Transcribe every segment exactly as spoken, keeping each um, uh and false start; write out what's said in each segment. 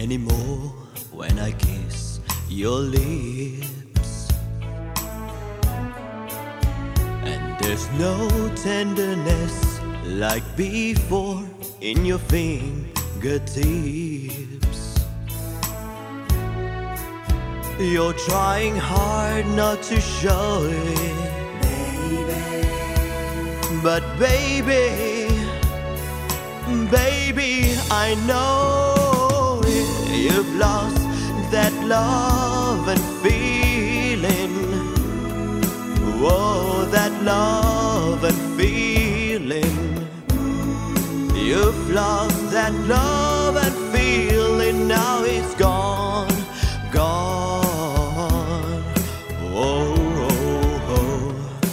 anymore when I kiss your lips. And there's no tenderness like before in your fingertips. You're trying hard not to show it, baby. But baby, baby, I know it. You've lost that love and feeling. Whoa, that love and feeling. You've lost that love and feeling. Now it's gone, gone. Whoa, whoa, whoa.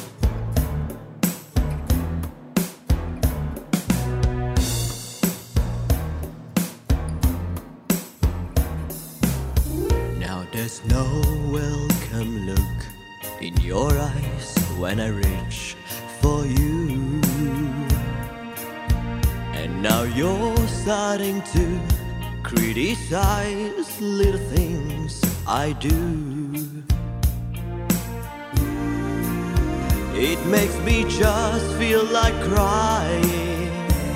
Now there's no welcome look in your eyes when I reach for you. And now you're starting to criticize little things I do. It makes me just feel like crying.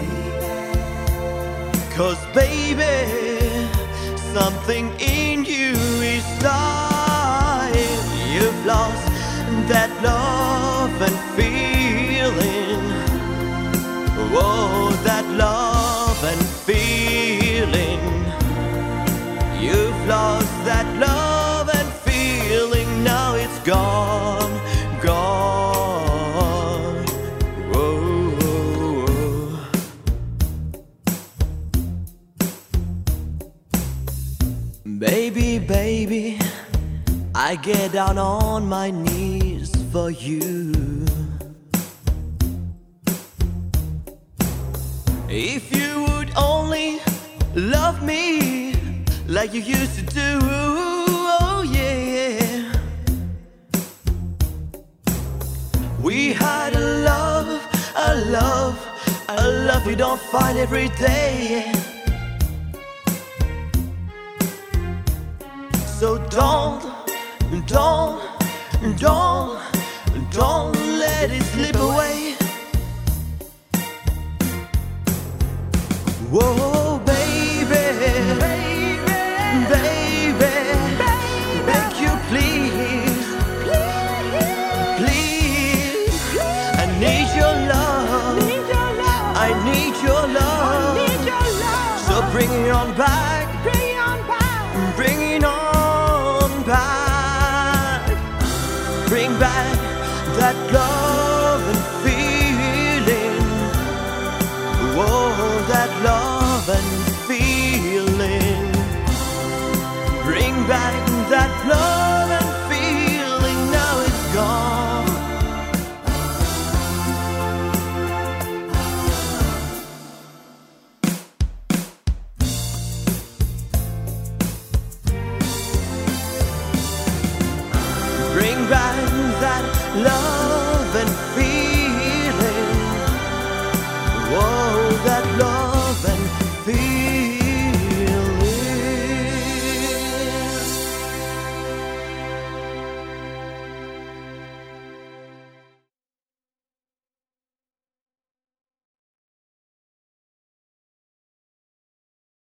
'Cause baby, something in you is dying. You've lost that love and feeling. Whoa, that love and feeling. You've lost that love and feeling. Now it's gone, gone. Whoa, whoa, whoa. Baby, baby, I get down on my knees for you. If you would only love me like you used to do, oh yeah. We had a love, a love, a love you don't find every day. So don't, don't, don't, don't let it slip away. Whoa, baby, baby, baby, beg you please, please, I need your love, I need your love, so bring it on back, bring it on back, bring it on back, bring back that love and feeling. Whoa, that love and feeling. Bring back that love.